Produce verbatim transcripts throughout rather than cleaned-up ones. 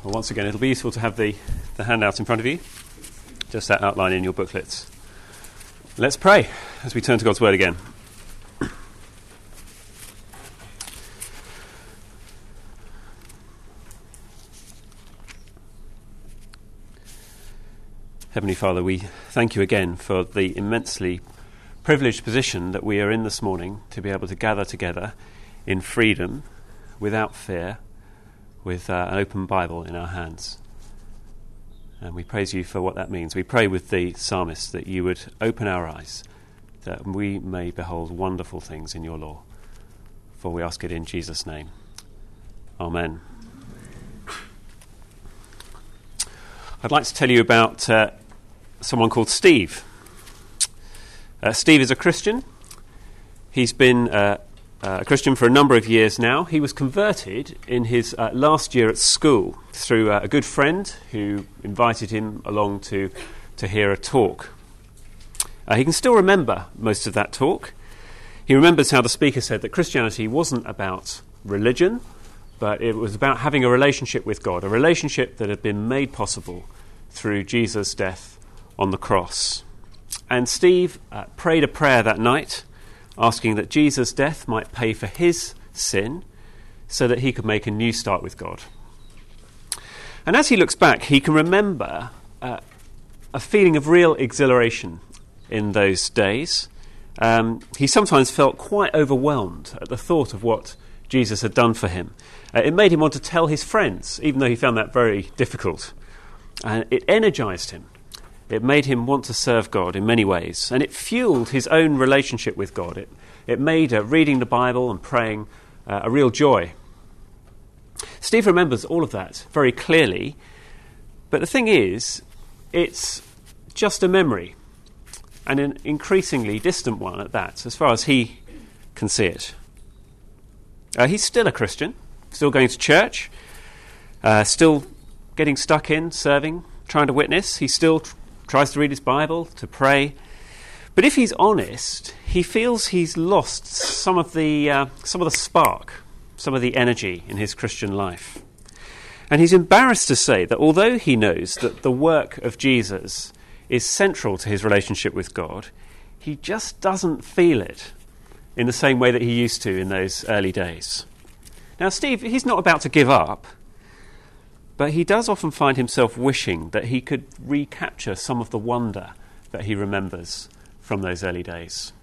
Well, once again, it'll be useful to have the, the handout in front of you, just that outline in your booklets. Let's pray as we turn to God's Word again. Heavenly Father, we thank you again for the immensely privileged position that we are in this morning to be able to gather together in freedom, without fear, with uh, an open Bible in our hands. And we praise you for what that means. We pray with the psalmist that you would open our eyes, that we may behold wonderful things in your law. For we ask it in Jesus' name. Amen. I'd like to tell you about uh, someone called Steve. Uh, Steve is a Christian. He's been uh, uh, a Christian for a number of years now. He was converted in his uh, last year at school through uh, a good friend who invited him along to, to hear a talk. Uh, he can still remember most of that talk. He remembers how the speaker said that Christianity wasn't about religion, but it was about having a relationship with God, a relationship that had been made possible through Jesus' death on the cross. And Steve uh, prayed a prayer that night, asking that Jesus' death might pay for his sin so that he could make a new start with God. And as he looks back, he can remember uh, a feeling of real exhilaration in those days. Um, he sometimes felt quite overwhelmed at the thought of what Jesus had done for him. Uh, it made him want to tell his friends, even though he found that very difficult. And it energized him. It made him want to serve God in many ways, and it fueled his own relationship with God. It, it made uh, reading the Bible and praying uh, a real joy. Steve remembers all of that very clearly, but the thing is, it's just a memory, and an increasingly distant one at that, as far as he can see it. Uh, he's still a Christian, still going to church, uh, still getting stuck in, serving, trying to witness. He still tr- tries to read his Bible, to pray. But if he's honest, he feels he's lost some of the uh, some of the spark, some of the energy in his Christian life. And he's embarrassed to say that although he knows that the work of Jesus is central to his relationship with God, he just doesn't feel it in the same way that he used to in those early days. Now, Steve, he's not about to give up, but he does often find himself wishing that he could recapture some of the wonder that he remembers from those early days.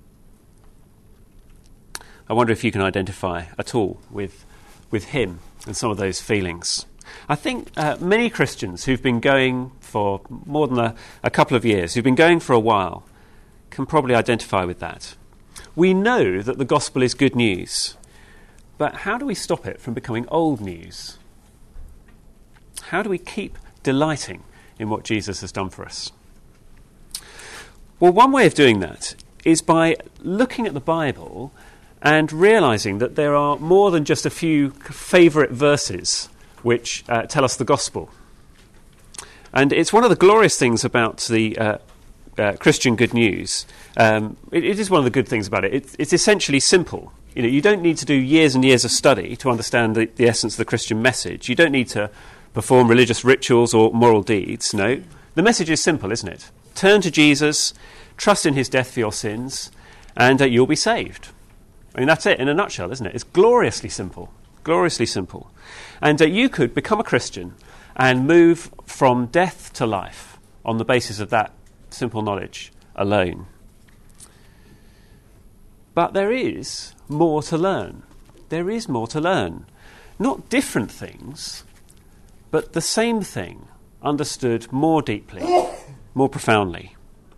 I wonder if you can identify at all with, with him and some of those feelings. I think uh, many Christians who've been going for more than a, a couple of years, who've been going for a while, can probably identify with that. We know that the gospel is good news, but how do we stop it from becoming old news? How do we keep delighting in what Jesus has done for us? Well, one way of doing that is by looking at the Bible and realising that there are more than just a few favourite verses which uh, tell us the gospel. And it's one of the glorious things about the uh, uh, Christian good news. Um, it, it is one of the good things about it. it. It's essentially simple. You know, you don't need to do years and years of study to understand the, the essence of the Christian message. You don't need to perform religious rituals or moral deeds. No. The message is simple, isn't it? Turn to Jesus, trust in his death for your sins, and uh, you'll be saved. I mean, that's it in a nutshell, isn't it? It's gloriously simple. Gloriously simple. And uh, you could become a Christian and move from death to life on the basis of that simple knowledge alone. But there is more to learn. There is more to learn. Not different things, but the same thing understood more deeply, more profoundly.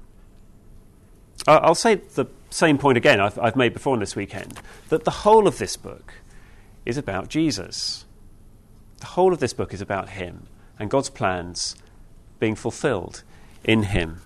I'll say the same point again I've, I've made before this weekend, that the whole of this book is about Jesus. The whole of this book is about him and God's plans being fulfilled in him.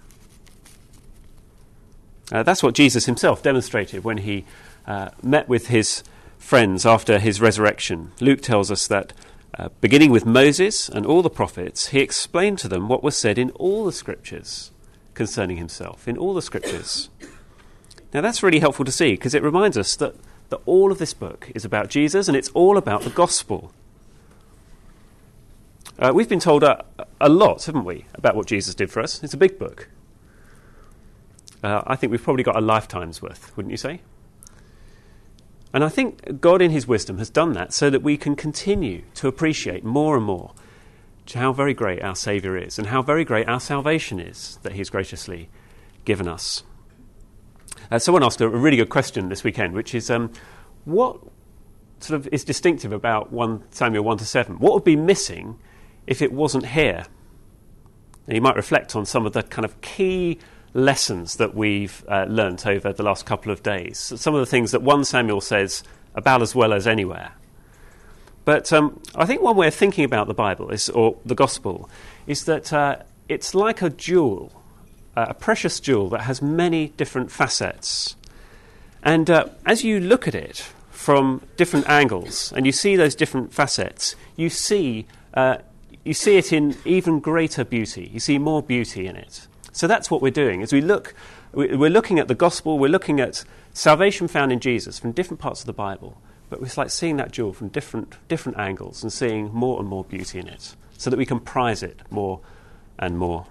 Uh, that's what Jesus himself demonstrated when he uh, met with his friends after his resurrection. Luke tells us that uh, beginning with Moses and all the prophets, he explained to them what was said in all the scriptures concerning himself, in all the scriptures. Now that's really helpful to see, because it reminds us that, that all of this book is about Jesus and it's all about the gospel. Uh, we've been told a, a lot, haven't we, about what Jesus did for us. It's a big book. Uh, I think we've probably got a lifetime's worth, wouldn't you say? And I think God in his wisdom has done that so that we can continue to appreciate more and more how very great our Saviour is and how very great our salvation is that he's graciously given us. Uh, someone asked a really good question this weekend, which is, um, what sort of is distinctive about First Samuel one to seven? What would be missing if it wasn't here? And you might reflect on some of the kind of key lessons that we've uh, learnt over the last couple of days. Some of the things that First Samuel says about as well as anywhere. But um, I think one way of thinking about the Bible is, or the Gospel, is that uh, it's like a jewel, uh, a precious jewel that has many different facets. And uh, as you look at it from different angles and you see those different facets, you see uh, you see it in even greater beauty. You see more beauty in it. So that's what we're doing. As we look, we're looking at the Gospel, we're looking at salvation found in Jesus from different parts of the Bible. But it's like seeing that jewel from different different angles and seeing more and more beauty in it so that we can prize it more and more.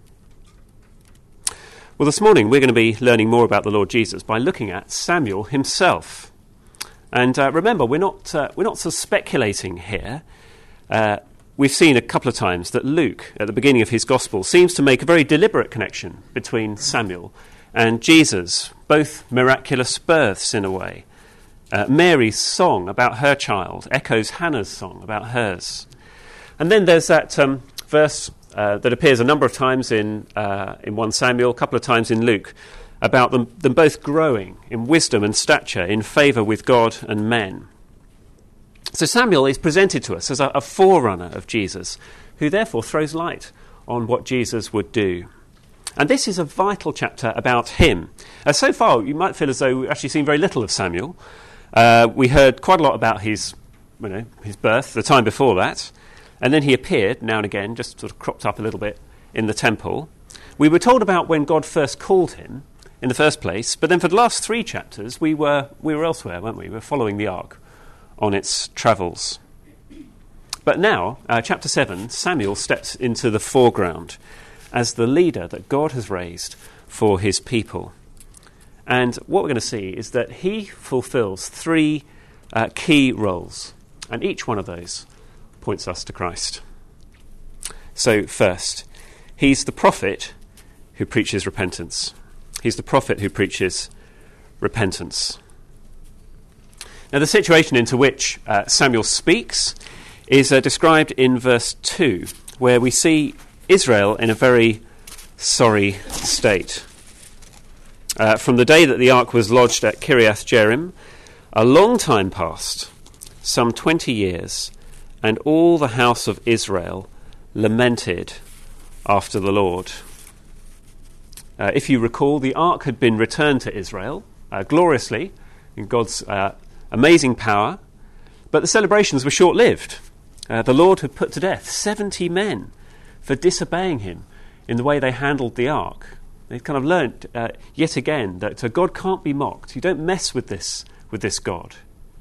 Well, this morning we're going to be learning more about the Lord Jesus by looking at Samuel himself. And uh, remember, we're not uh, we're not sort of speculating here. Uh, we've seen a couple of times that Luke, at the beginning of his Gospel, seems to make a very deliberate connection between Samuel and Jesus, both miraculous births in a way. Uh, Mary's song about her child echoes Hannah's song about hers. And then there's that um, verse uh, that appears a number of times in uh, in First Samuel, a couple of times in Luke, about them, them both growing in wisdom and stature, in favour with God and men. So Samuel is presented to us as a, a forerunner of Jesus, who therefore throws light on what Jesus would do. And this is a vital chapter about him. Uh, so far, you might feel as though we've actually seen very little of Samuel. Uh, we heard quite a lot about his, you know, his birth, the time before that, and then he appeared now and again, just sort of cropped up a little bit in the temple. We were told about when God first called him in the first place, but then for the last three chapters, we were we were elsewhere, weren't we? We were following the ark on its travels. But now, uh, chapter seven, Samuel steps into the foreground as the leader that God has raised for his people. And what we're going to see is that he fulfills three uh, key roles, and each one of those points us to Christ. So first, he's the prophet who preaches repentance. He's the prophet who preaches repentance. Now, the situation into which uh, Samuel speaks is uh, described in verse two, where we see Israel in a very sorry state. Uh, from the day that the ark was lodged at Kiriath Jearim, a long time passed, some twenty years, and all the house of Israel lamented after the Lord. Uh, if you recall, the ark had been returned to Israel uh, gloriously in God's uh, amazing power, but the celebrations were short-lived. Uh, the Lord had put to death seventy men for disobeying him in the way they handled the ark. They've kind of learnt uh, yet again that uh, God can't be mocked. You don't mess with this with this God.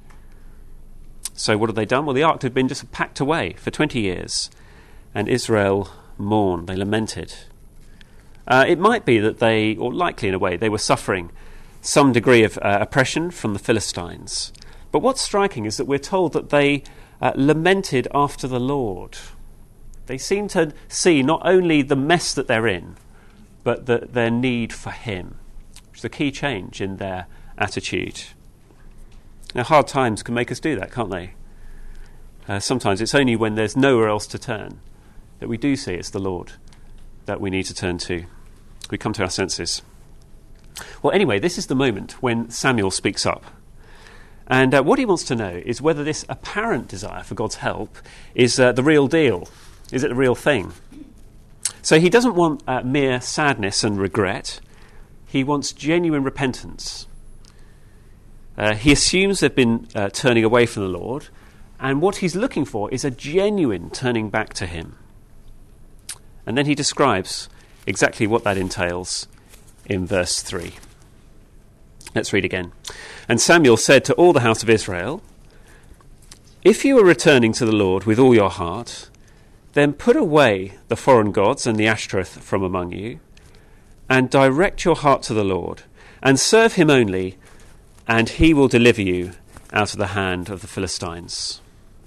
So what have they done? Well, the ark had been just packed away for twenty years, and Israel mourned. They lamented. Uh, it might be that they, or likely in a way, they were suffering some degree of uh, oppression from the Philistines. But what's striking is that we're told that they uh, lamented after the Lord. They seem to see not only the mess that they're in, but the, their need for him, which is a key change in their attitude. Now, hard times can make us do that, can't they? Uh, sometimes it's only when there's nowhere else to turn that we do see it's the Lord that we need to turn to. We come to our senses. Well, anyway, this is the moment when Samuel speaks up. And uh, what he wants to know is whether this apparent desire for God's help is uh, the real deal. Is it the real thing? So he doesn't want uh, mere sadness and regret. He wants genuine repentance. Uh, he assumes they've been uh, turning away from the Lord, and what he's looking for is a genuine turning back to him. And then he describes exactly what that entails in verse three. Let's read again. And Samuel said to all the house of Israel, "If you are returning to the Lord with all your heart, Then put away the foreign gods and the Ashtoreth from among you, and direct your heart to the Lord, and serve him only, and he will deliver you out of the hand of the Philistines.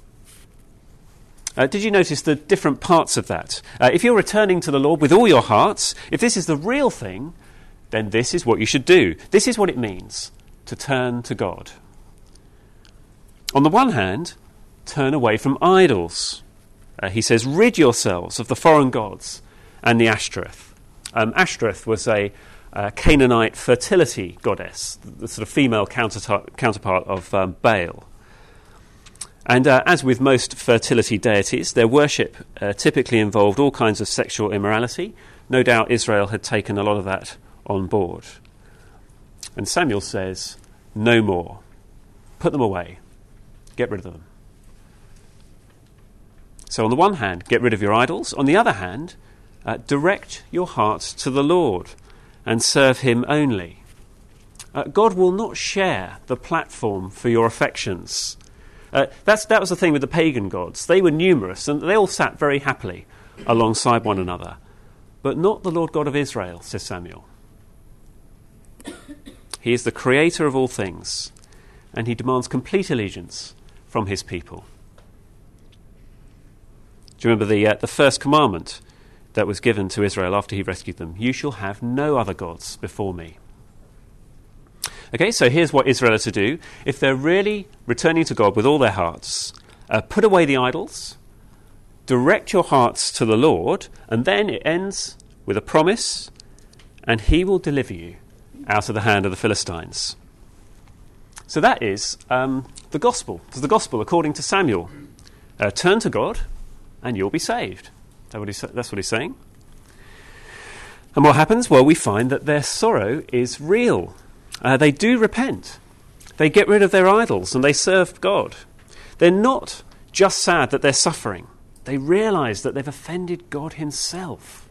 Uh, did you notice the different parts of that? Uh, if you're returning to the Lord with all your hearts, if this is the real thing, then this is what you should do. This is what it means to turn to God. On the one hand, turn away from idols. Uh, he says, rid yourselves of the foreign gods and the Ashtoreth. Um, Ashtoreth was a uh, Canaanite fertility goddess, the, the sort of female counterpart, counterpart of um, Baal. And uh, as with most fertility deities, their worship uh, typically involved all kinds of sexual immorality. No doubt Israel had taken a lot of that on board. And Samuel says, no more. Put them away. Get rid of them. So on the one hand, get rid of your idols. On the other hand, uh, direct your hearts to the Lord and serve him only. Uh, God will not share the platform for your affections. Uh, that's, that was the thing with the pagan gods. They were numerous and they all sat very happily alongside one another. But not the Lord God of Israel, says Samuel. He is the creator of all things, and he demands complete allegiance from his people. Do you remember the, uh, the first commandment that was given to Israel after he rescued them? You shall have no other gods before me. Okay, so here's what Israel are to do. If they're really returning to God with all their hearts, uh, put away the idols, direct your hearts to the Lord, and then it ends with a promise, and he will deliver you out of the hand of the Philistines. So that is um, the gospel. It's the gospel according to Samuel. Uh, turn to God, and you'll be saved. That what he's, that's what he's saying. And what happens? Well, we find that their sorrow is real. Uh, they do repent. They get rid of their idols and they serve God. They're not just sad that they're suffering. They realise that they've offended God himself.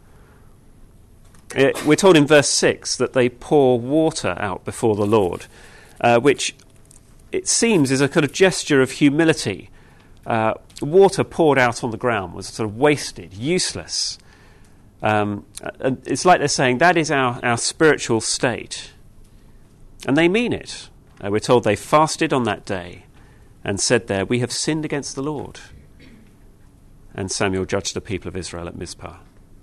Uh, we're told in verse six that they pour water out before the Lord, uh, which it seems is a kind of gesture of humility. Uh, water poured out on the ground was sort of wasted, useless. Um, and it's like they're saying that is our, our spiritual state. And they mean it. Uh, we're told they fasted on that day and said there, we have sinned against the Lord. And Samuel judged the people of Israel at Mizpah.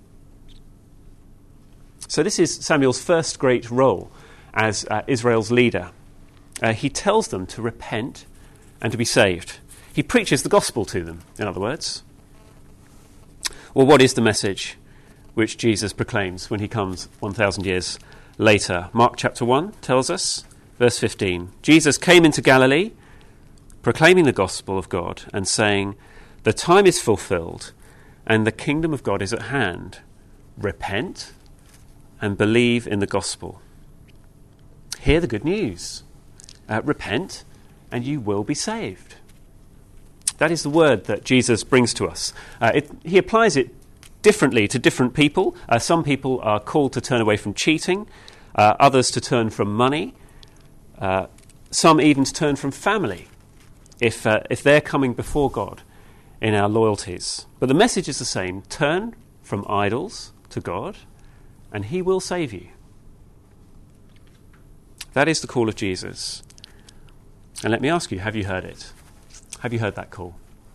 So this is Samuel's first great role as uh, Israel's leader. Uh, he tells them to repent and to be saved. He preaches the gospel to them, in other words. Well, what is the message which Jesus proclaims when he comes one thousand years later? Mark chapter one tells us, verse fifteen, Jesus came into Galilee, proclaiming the gospel of God and saying, the time is fulfilled and the kingdom of God is at hand. Repent and believe in the gospel. Hear the good news. Uh, repent and you will be saved. That is the word that Jesus brings to us. Uh, it, he applies it differently to different people. Uh, some people are called to turn away from cheating, uh, others to turn from money, uh, some even to turn from family, if uh, if they're coming before God in our loyalties. But the message is the same. Turn from idols to God, and he will save you. That is the call of Jesus. And let me ask you, have you heard it? Have you heard that call?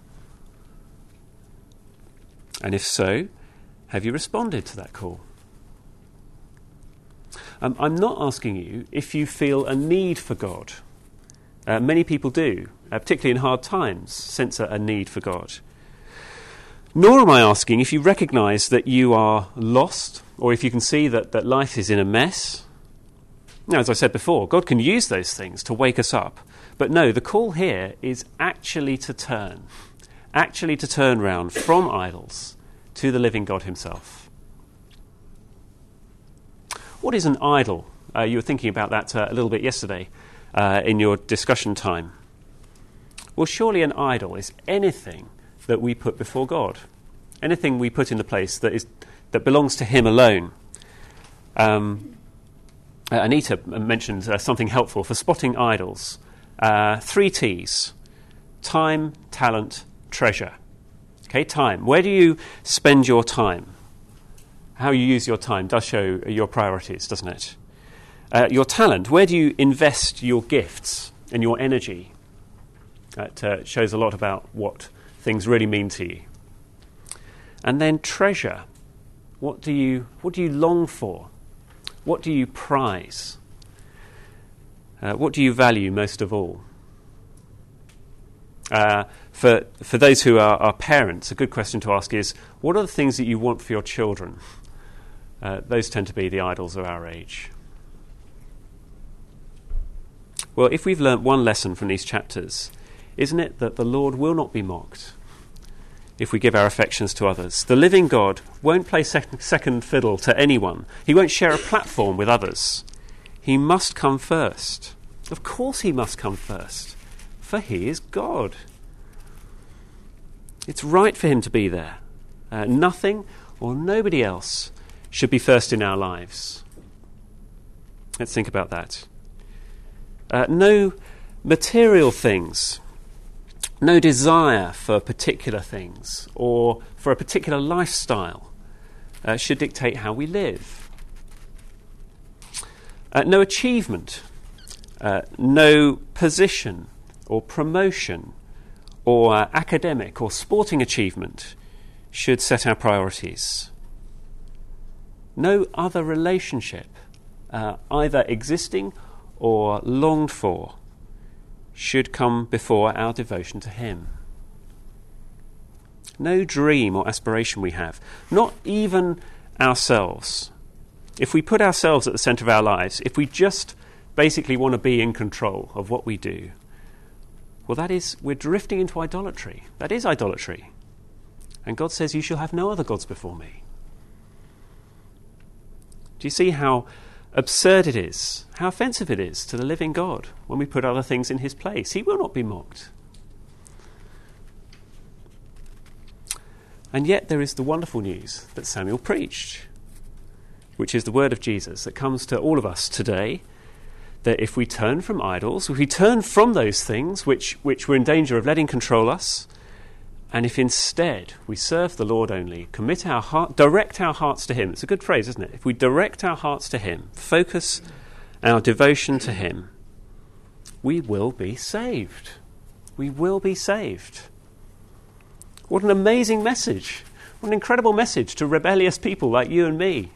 And if so, have you responded to that call? Um, I'm not asking you if you feel a need for God. Uh, many people do, uh, particularly in hard times, sense a, a need for God. Nor am I asking if you recognise that you are lost, or if you can see that, that life is in a mess. Now, as I said before, God can use those things to wake us up. But no, the call here is actually to turn, actually to turn round from idols to the living God himself. What is an idol? Uh, you were thinking about that uh, a little bit yesterday uh, in your discussion time. Well, surely an idol is anything that we put before God, anything we put in the place that is that belongs to him alone. Um, uh, Anita mentioned uh, something helpful for spotting idols. Uh, three T's: time, talent, treasure. Okay, time. Where do you spend your time? How you use your time does show your priorities, doesn't it? Uh, your talent. Where do you invest your gifts and your energy? That uh, shows a lot about what things really mean to you. And then treasure. What do you what do you long for? What do you prize? Uh, what do you value most of all? Uh, for for those who are, are parents, a good question to ask is, what are the things that you want for your children? Uh, those tend to be the idols of our age. Well, if we've learnt one lesson from these chapters, isn't it that the Lord will not be mocked if we give our affections to others? The living God won't play sec- second fiddle to anyone. He won't share a platform with others. He must come first. Of course he must come first, for he is God. It's right for him to be there. Uh, nothing or nobody else should be first in our lives. Let's think about that. Uh, no material things, no desire for particular things or for a particular lifestyle uh, should dictate how we live. Uh, no achievement, uh, no position or promotion or uh, academic or sporting achievement should set our priorities. No other relationship, uh, either existing or longed for, should come before our devotion to him. No dream or aspiration we have, not even ourselves. If we put ourselves at the centre of our lives, if we just basically want to be in control of what we do, well, that is, we're drifting into idolatry. That is idolatry. And God says, you shall have no other gods before me. Do you see how absurd it is, how offensive it is to the living God when we put other things in his place? He will not be mocked. And yet there is the wonderful news that Samuel preached, which is the word of Jesus that comes to all of us today, that if we turn from idols, if we turn from those things which, which we're in danger of letting control us, and if instead we serve the Lord only, commit our heart, direct our hearts to him. It's a good phrase, isn't it? If we direct our hearts to him, focus our devotion to him, we will be saved. We will be saved. What an amazing message. What an incredible message to rebellious people like you and me.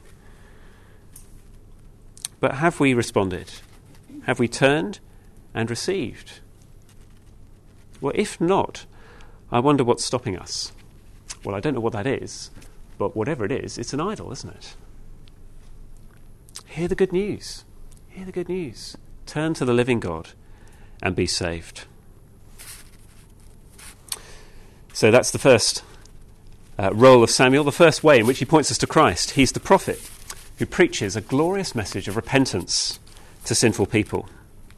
But have we responded? Have we turned and received? Well, if not, I wonder what's stopping us. Well, I don't know what that is, but whatever it is, it's an idol, isn't it? Hear the good news. Hear the good news. Turn to the living God and be saved. So that's the first uh, role of Samuel, the first way in which he points us to Christ. He's the prophet who preaches a glorious message of repentance to sinful people.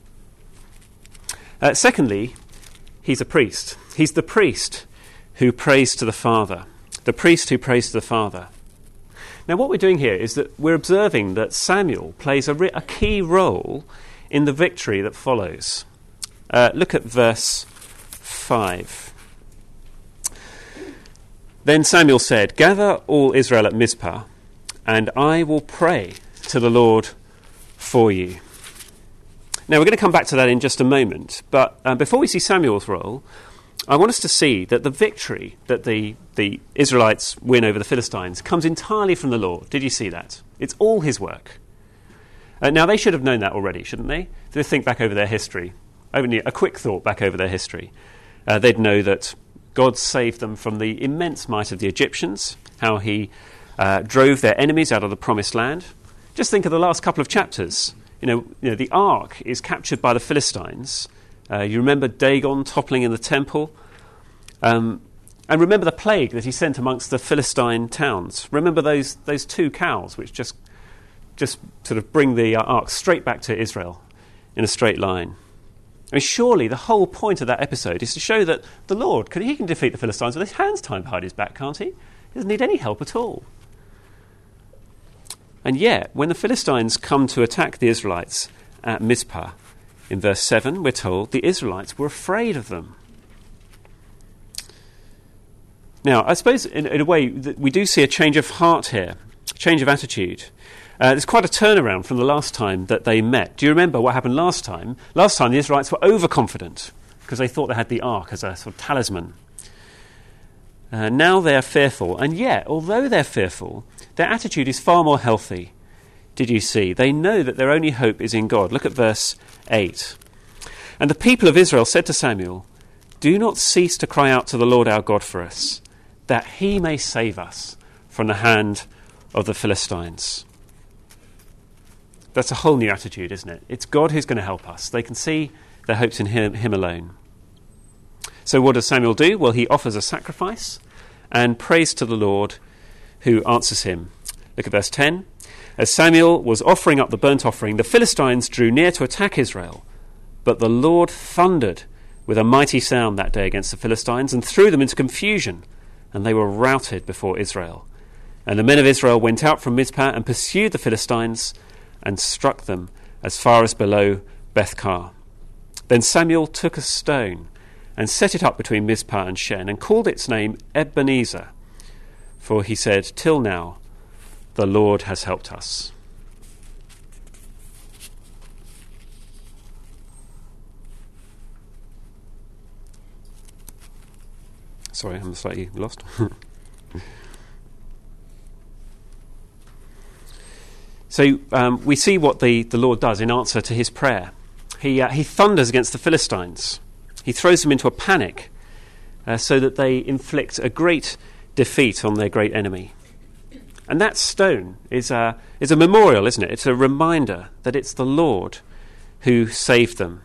Uh, secondly, he's a priest. He's the priest who prays to the Father. The priest who prays to the Father. Now, what we're doing here is that we're observing that Samuel plays a, re- a key role in the victory that follows. Uh, look at verse five. Then Samuel said, "Gather all Israel at Mizpah, and I will pray to the Lord for you." Now, we're going to come back to that in just a moment, but uh, before we see Samuel's role, I want us to see that the victory that the, the Israelites win over the Philistines comes entirely from the Lord. Did you see that? It's all his work. Uh, now, they should have known that already, shouldn't they? They think back over their history, only a quick thought back over their history. Uh, they'd know that God saved them from the immense might of the Egyptians, how he uh, drove their enemies out of the promised land. Just think of the last couple of chapters. You know, you know, the ark is captured by the Philistines. Uh, you remember Dagon toppling in the temple. Um, and remember the plague that he sent amongst the Philistine towns. Remember those those two cows which just just sort of bring the uh, ark straight back to Israel in a straight line. I mean, surely the whole point of that episode is to show that the Lord, can, he can defeat the Philistines with his hands tied behind his back, can't he? He doesn't need any help at all. And yet, when the Philistines come to attack the Israelites at Mizpah, in verse seven, we're told the Israelites were afraid of them. Now, I suppose in, in a way that we do see a change of heart here, a change of attitude. Uh, there's quite a turnaround from the last time that they met. Do you remember what happened last time? Last time the Israelites were overconfident because they thought they had the ark as a sort of talisman. Uh, now they're fearful, and yet, although they're fearful, their attitude is far more healthy. Did you see? They know that their only hope is in God. Look at verse eight. And the people of Israel said to Samuel, "Do not cease to cry out to the Lord our God for us, that he may save us from the hand of the Philistines." That's a whole new attitude, isn't it? It's God who's going to help us. They can see their hopes in him, him alone. So what does Samuel do? Well, he offers a sacrifice and prays to the Lord, who answers him. Look at verse ten. As Samuel was offering up the burnt offering, the Philistines drew near to attack Israel. But the Lord thundered with a mighty sound that day against the Philistines and threw them into confusion, and they were routed before Israel. And the men of Israel went out from Mizpah and pursued the Philistines and struck them as far as below Bethkar. Then Samuel took a stone and set it up between Mizpah and Shen and called its name Ebenezer, for he said, "Till now the Lord has helped us." Sorry, I'm slightly lost. So um, we see what the, the Lord does in answer to his prayer. He, uh, he thunders against the Philistines. He throws them into a panic uh, so that they inflict a great defeat on their great enemy. And that stone is a, is a memorial, isn't it? It's a reminder that it's the Lord who saved them.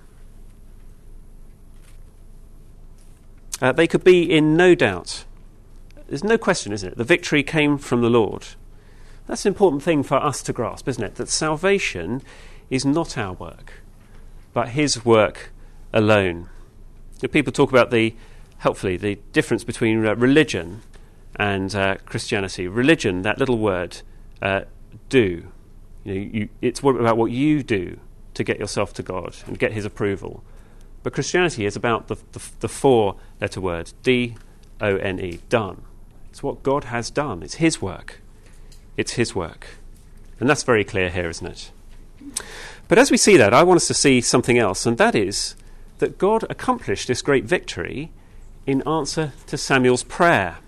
Uh, they could be in no doubt. There's no question, isn't it? The victory came from the Lord. That's an important thing for us to grasp, isn't it? That salvation is not our work, but his work alone. You know, people talk about the, helpfully, the difference between uh, religion and uh, Christianity. Religion, that little word, uh, do. You know, you, it's what, about what you do to get yourself to God and get his approval. But Christianity is about the, the, the four-letter word, D O N E, done. It's what God has done. It's his work. It's his work. And that's very clear here, isn't it? But as we see that, I want us to see something else, and that is that God accomplished this great victory in answer to Samuel's prayer.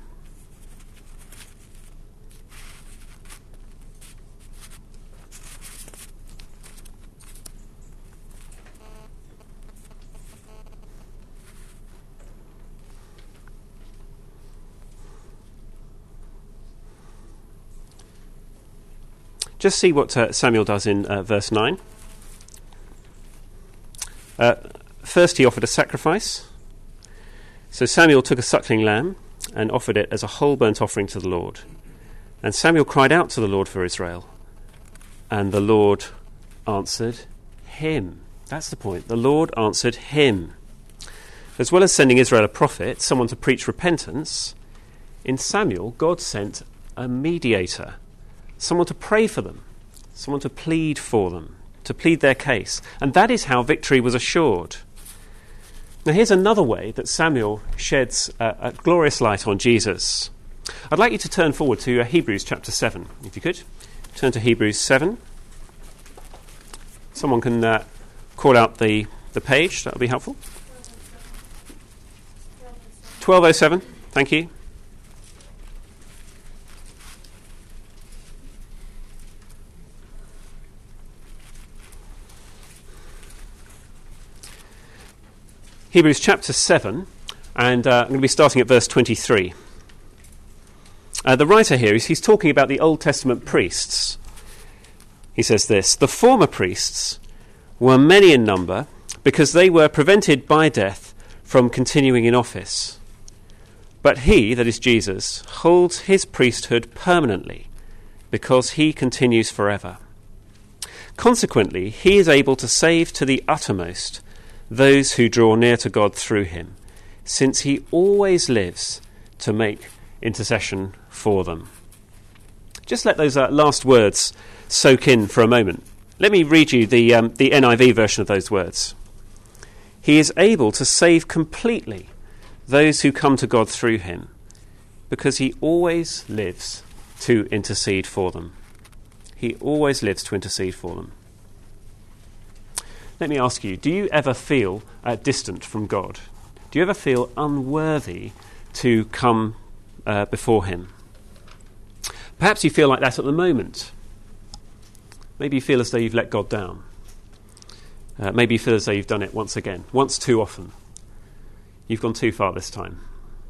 Just see what uh, Samuel does in uh, verse nine. Uh, first he offered a sacrifice. So Samuel took a suckling lamb and offered it as a whole burnt offering to the Lord. And Samuel cried out to the Lord for Israel. And the Lord answered him. That's the point. The Lord answered him. As well as sending Israel a prophet, someone to preach repentance, in Samuel, God sent a mediator. Someone to pray for them, someone to plead for them, to plead their case. And that is how victory was assured. Now here's another way that Samuel sheds a, a glorious light on Jesus. I'd like you to turn forward to uh, Hebrews chapter seven, if you could. Turn to Hebrews seven. Someone can uh, call out the, the page, that would be helpful. twelve oh seven, thank you. Hebrews chapter seven, and uh, I'm going to be starting at verse twenty-three. Uh, the writer here is he's talking about the Old Testament priests. He says this: "The former priests were many in number because they were prevented by death from continuing in office. But he, that is Jesus, holds his priesthood permanently because he continues forever. Consequently, he is able to save to the uttermost those who draw near to God through him, since he always lives to make intercession for them." Just let those uh, last words soak in for a moment. Let me read you the, um, the N I V version of those words. "He is able to save completely those who come to God through him, because he always lives to intercede for them. He always lives to intercede for them. Let me ask you, do you ever feel uh, distant from God? Do you ever feel unworthy to come uh, before him? Perhaps you feel like that at the moment. Maybe you feel as though you've let God down. Uh, maybe you feel as though you've done it once again, once too often. You've gone too far this time.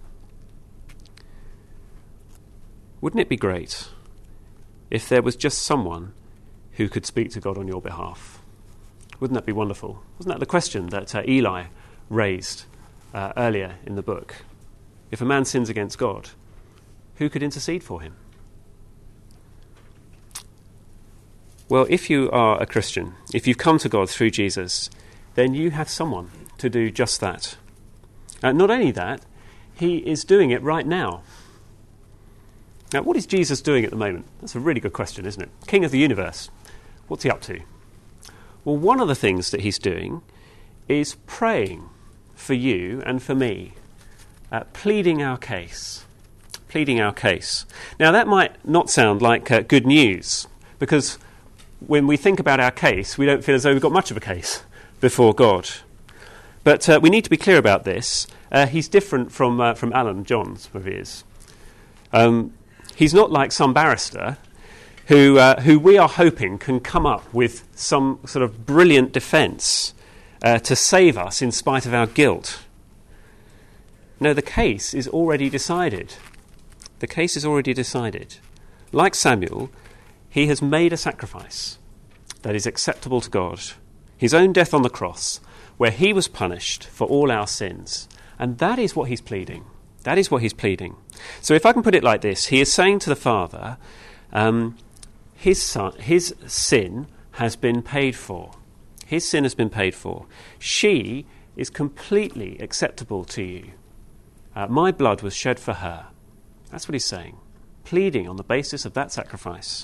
Wouldn't it be great if there was just someone who could speak to God on your behalf? Wouldn't that be wonderful? Wasn't that the question that uh, Eli raised uh, earlier in the book? If a man sins against God, who could intercede for him? Well, if you are a Christian, if you've come to God through Jesus, then you have someone to do just that. Uh, not only that, he is doing it right now. Now, what is Jesus doing at the moment? That's a really good question, isn't it? King of the universe. What's he up to? Well, one of the things that he's doing is praying for you and for me, uh, pleading our case. Pleading our case. Now, that might not sound like uh, good news, because when we think about our case, we don't feel as though we've got much of a case before God. But uh, we need to be clear about this. Uh, he's different from uh, from Alan Johns, whoever he is. Um, he's not like some barrister who uh, who we are hoping can come up with some sort of brilliant defence uh, to save us in spite of our guilt. No, the case is already decided. The case is already decided. Like Samuel, he has made a sacrifice that is acceptable to God. His own death on the cross, where he was punished for all our sins. And that is what he's pleading. That is what he's pleading. So if I can put it like this, he is saying to the Father, um, his son, his sin has been paid for. His sin has been paid for. She is completely acceptable to you. Uh, my blood was shed for her. That's what he's saying. Pleading on the basis of that sacrifice.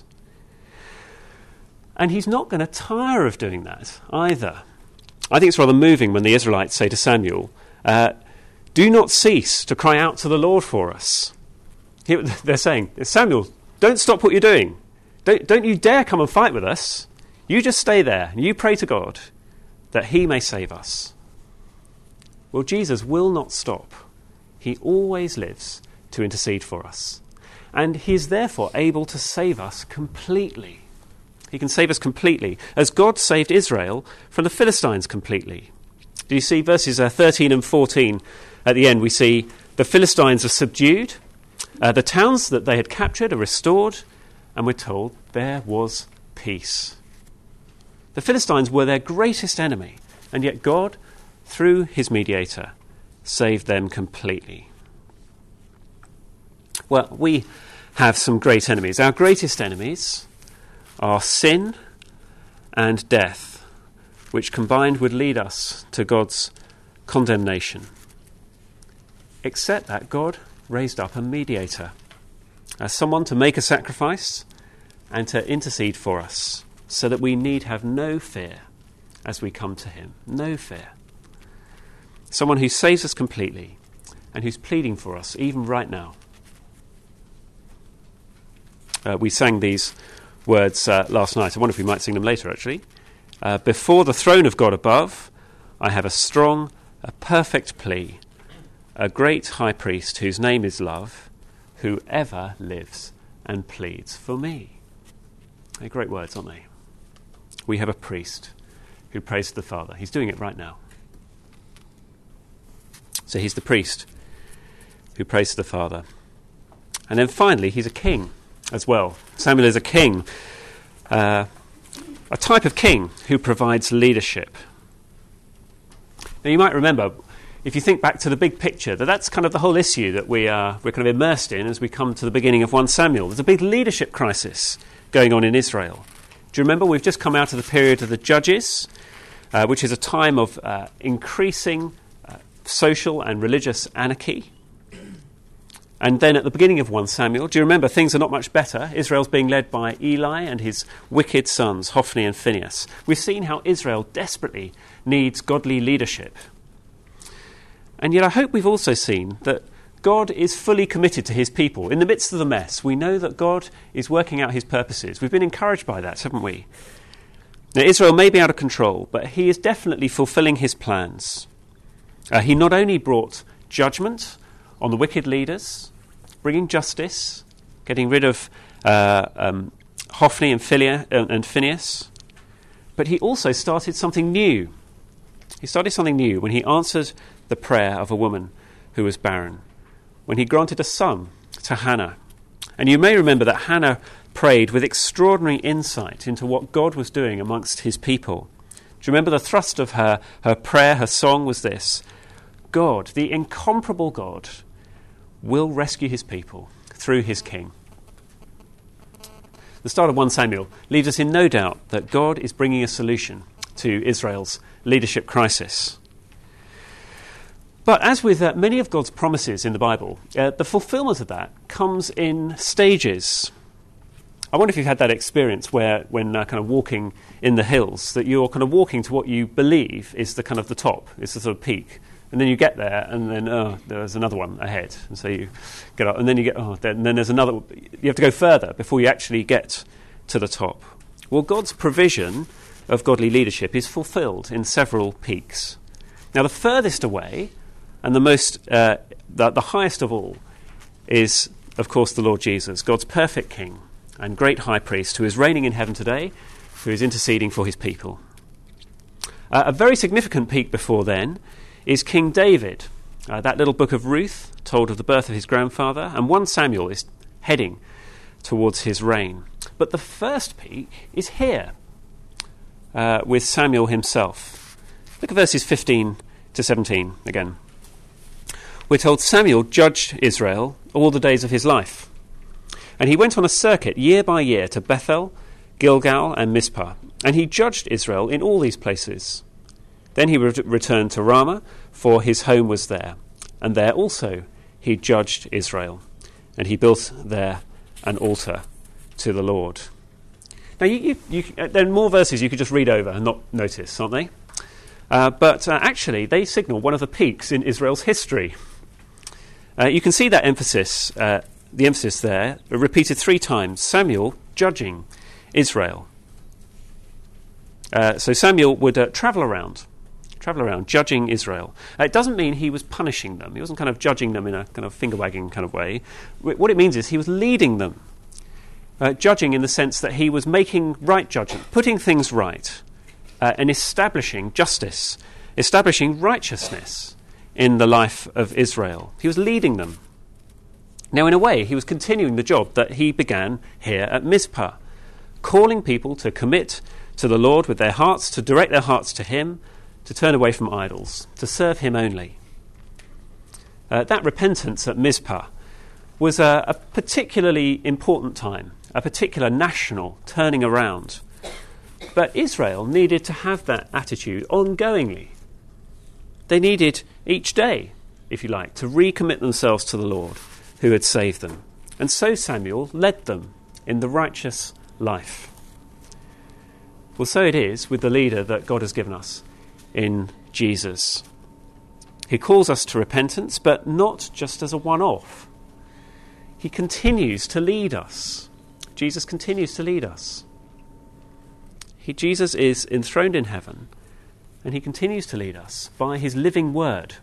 And he's not going to tire of doing that either. I think it's rather moving when the Israelites say to Samuel, uh, do not cease to cry out to the Lord for us. They're saying, Samuel, don't stop what you're doing. Don't, don't you dare come and fight with us. You just stay there and you pray to God that he may save us. Well, Jesus will not stop. He always lives to intercede for us. And he is therefore able to save us completely. He can save us completely, as God saved Israel from the Philistines completely. Do you see verses uh, thirteen and fourteen? At the end we see the Philistines are subdued, uh, the towns that they had captured are restored, and we're told there was peace. The Philistines were their greatest enemy, and yet God, through his mediator, saved them completely. Well, we have some great enemies. Our greatest enemies are sin and death, which combined would lead us to God's condemnation. Except that God raised up a mediator, as someone to make a sacrifice and to intercede for us, so that we need have no fear as we come to him. No fear. Someone who saves us completely and who's pleading for us even right now. Uh, we sang these words uh, last night. I wonder if we might sing them later, actually. Uh, Before the throne of God above, I have a strong, a perfect plea, a great high priest whose name is love, who ever lives and pleads for me. They're great words, aren't they? We have a priest who prays to the Father. He's doing it right now. So he's the priest who prays to the Father. And then finally, he's a king as well. Samuel is a king, uh, a type of king who provides leadership. Now you might remember, if you think back to the big picture, that that's kind of the whole issue that we are we're kind of immersed in as we come to the beginning of First Samuel. There's a big leadership crisis going on in Israel. Do you remember we've just come out of the period of the Judges, uh, which is a time of uh, increasing uh, social and religious anarchy. And then at the beginning of First Samuel, do you remember things are not much better? Israel's being led by Eli and his wicked sons, Hophni and Phinehas. We've seen how Israel desperately needs godly leadership. And yet I hope we've also seen that God is fully committed to his people. In the midst of the mess, we know that God is working out his purposes. We've been encouraged by that, haven't we? Now, Israel may be out of control, but he is definitely fulfilling his plans. Uh, he not only brought judgment on the wicked leaders, bringing justice, getting rid of uh, um, Hophni and, Philia, uh, and Phinehas, but he also started something new. He started something new when he answered the prayer of a woman who was barren, when he granted a son to Hannah. And you may remember that Hannah prayed with extraordinary insight into what God was doing amongst his people. Do you remember the thrust of her, her prayer, her song was this: God, the incomparable God, will rescue his people through his king. The start of First Samuel leaves us in no doubt that God is bringing a solution to Israel's leadership crisis. But as with uh, many of God's promises in the Bible, uh, the fulfillment of that comes in stages. I wonder if you've had that experience where, when uh, kind of walking in the hills, that you're kind of walking to what you believe is the kind of the top, it's the sort of peak. And then you get there, and then, oh, there's another one ahead. And so you get up, and then you get, oh, then, and then there's another. You have to go further before you actually get to the top. Well, God's provision of godly leadership is fulfilled in several peaks. Now, the furthest away, and the most, uh, the, the highest of all, is, of course, the Lord Jesus, God's perfect King and great high priest, who is reigning in heaven today, who is interceding for his people. Uh, a very significant peak before then is King David. Uh, that little book of Ruth told of the birth of his grandfather, and First Samuel is heading towards his reign. But the first peak is here, uh, with Samuel himself. Look at verses fifteen to seventeen again. We're told Samuel judged Israel all the days of his life. And he went on a circuit year by year to Bethel, Gilgal, and Mizpah. And he judged Israel in all these places. Then he re- returned to Ramah, for his home was there. And there also he judged Israel. And he built there an altar to the Lord. Now, you, you, you, uh, there are more verses you could just read over and not notice, aren't they? Uh, but uh, actually, they signal one of the peaks in Israel's history. Uh, you can see that emphasis, uh, the emphasis there, repeated three times. Samuel judging Israel. Uh, so Samuel would uh, travel around, travel around, judging Israel. Uh, it doesn't mean he was punishing them. He wasn't kind of judging them in a kind of finger-wagging kind of way. W- what it means is he was leading them, uh, judging in the sense that he was making right judgment, putting things right, uh, and establishing justice, establishing righteousness in the life of Israel. He was leading them. Now, in a way, he was continuing the job that he began here at Mizpah, calling people to commit to the Lord with their hearts, to direct their hearts to him, to turn away from idols, to serve him only. Uh, that repentance at Mizpah was a, a particularly important time, a particular national turning around. But Israel needed to have that attitude ongoingly. They needed each day, if you like, to recommit themselves to the Lord who had saved them. And so Samuel led them in the righteous life. Well, so it is with the leader that God has given us in Jesus. He calls us to repentance, but not just as a one-off. He continues to lead us. Jesus continues to lead us. He, Jesus is enthroned in heaven, and he continues to lead us by his living word.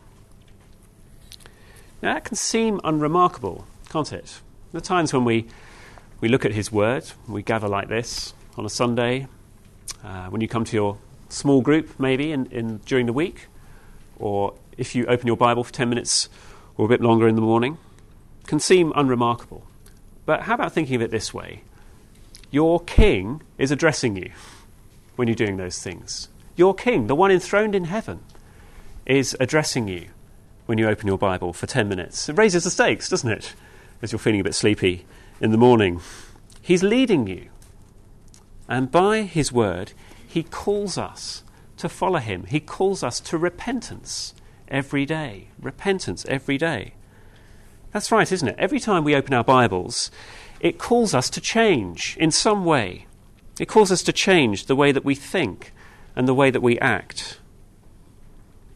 Now, that can seem unremarkable, can't it? There are times when we, we look at his word, we gather like this on a Sunday, uh, when you come to your small group, maybe, in, in during the week, or if you open your Bible for ten minutes or a bit longer in the morning, can seem unremarkable. But how about thinking of it this way? Your king is addressing you when you're doing those things. Your king, the one enthroned in heaven, is addressing you when you open your Bible for ten minutes. It raises the stakes, doesn't it? As you're feeling a bit sleepy in the morning. He's leading you. And by his word, he calls us to follow him. He calls us to repentance every day. Repentance every day. That's right, isn't it? Every time we open our Bibles, it calls us to change in some way. It calls us to change the way that we think and the way that we act.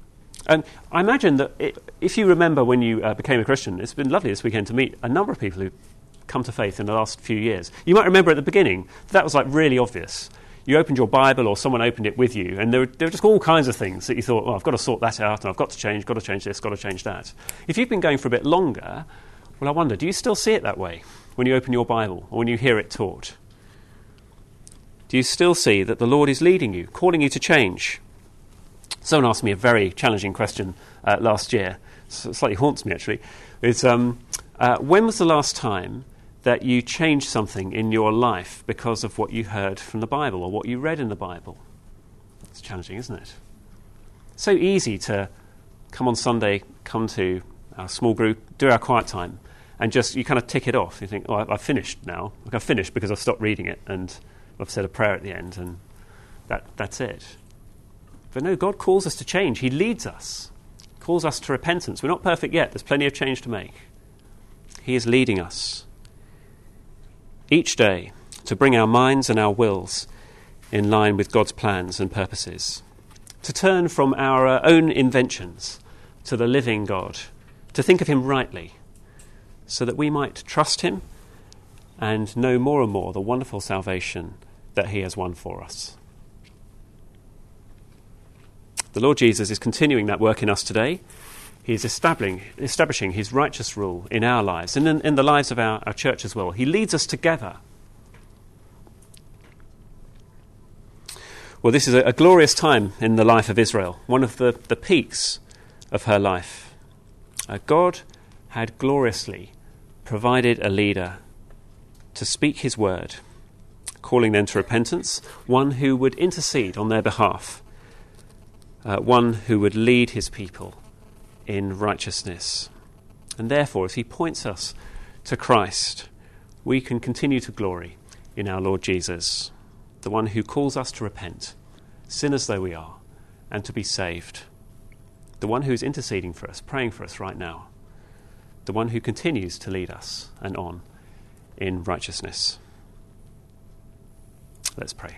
And I imagine that it, if you remember when you uh, became a Christian, it's been lovely this weekend to meet a number of people who've come to faith in the last few years. You might remember at the beginning that was like really obvious. You opened your Bible or someone opened it with you, and there were, there were just all kinds of things that you thought, oh, I've got to sort that out, and I've got to change, got to change this, got to change that. If you've been going for a bit longer, well, I wonder, do you still see it that way when you open your Bible or when you hear it taught? Do you still see that the Lord is leading you, calling you to change? Someone asked me a very challenging question uh, last year. It slightly haunts me, actually. It's, um, uh, when was the last time that you changed something in your life because of what you heard from the Bible or what you read in the Bible? It's challenging, isn't it? So easy to come on Sunday, come to our small group, do our quiet time, and just, you kind of tick it off. You think, oh, I've finished now. Like, I've finished because I've stopped reading it, and I've said a prayer at the end, and that that's it. But no, God calls us to change. He leads us, calls us to repentance. We're not perfect yet. There's plenty of change to make. He is leading us each day to bring our minds and our wills in line with God's plans and purposes, to turn from our uh, own inventions to the living God, to think of him rightly, so that we might trust him and know more and more the wonderful salvation that he has won for us. The Lord Jesus is continuing that work in us today. He is establishing, establishing his righteous rule in our lives and in, in the lives of our, our church as well. He leads us together. Well, this is a, a glorious time in the life of Israel, one of the, the peaks of her life. Uh, God had gloriously provided a leader to speak his word, calling them to repentance, one who would intercede on their behalf, uh, one who would lead his people in righteousness. And therefore, as he points us to Christ, we can continue to glory in our Lord Jesus, the one who calls us to repent, sinners though we are, and to be saved, the one who is interceding for us, praying for us right now, the one who continues to lead us and on in righteousness. Let's pray.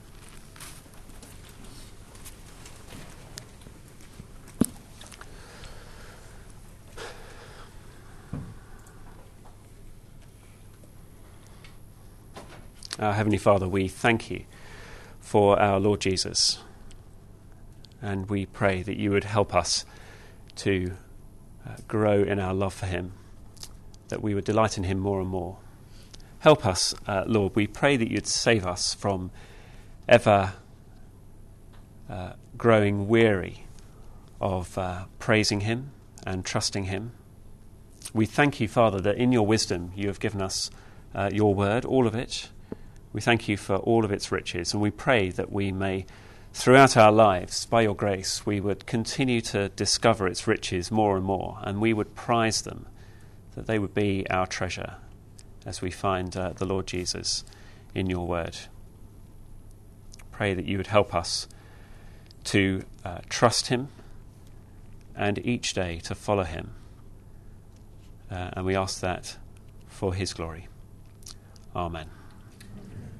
Our Heavenly Father, we thank you for our Lord Jesus, and we pray that you would help us to uh, grow in our love for him, that we would delight in him more and more. Help us, uh, Lord, we pray that you'd save us from ever uh, growing weary of uh, praising him and trusting him. We thank you, Father, that in your wisdom you have given us uh, your word, all of it. We thank you for all of its riches, and we pray that we may, throughout our lives, by your grace, we would continue to discover its riches more and more, and we would prize them, that they would be our treasure as we find uh, the Lord Jesus in your word. Pray that you would help us to uh, trust him and each day to follow him. Uh, and we ask that for his glory. Amen.